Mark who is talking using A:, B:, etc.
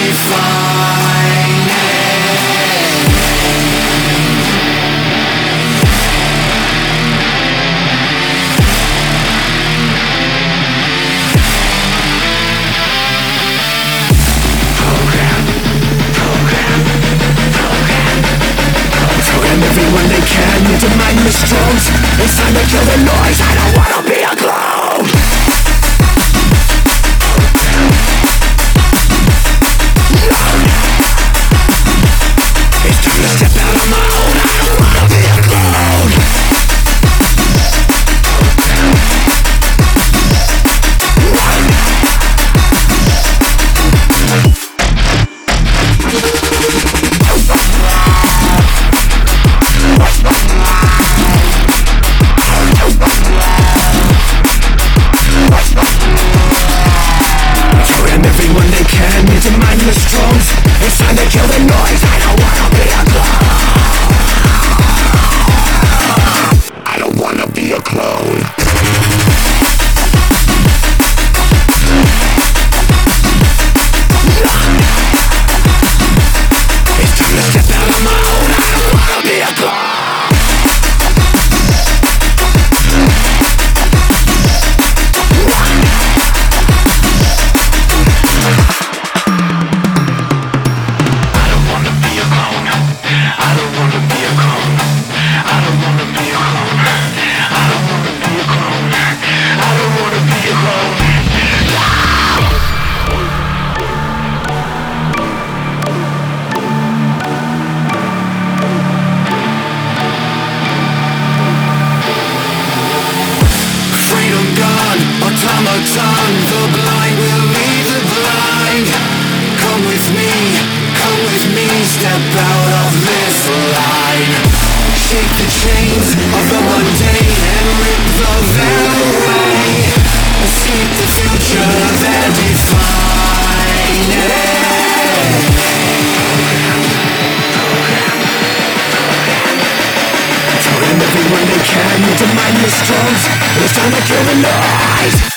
A: Everyone they can into mindless drones. It's time to kill the noise. I don't wanna be a clone. It's time to step out of my own. I don't wanna be a clone. Into mindless drones. It's time to kill the noise. I don't wanna be a clone. I don't wanna be a clone. It's time to step out of my own. I don't wanna be a clone. Automaton, the blind will lead the blind. Come with me, step out of this line. Shake the chains of the mundane and rip the veil away. Escape the future they're defining. Turn everyone they can into mindless drones. It's time to kill the noise.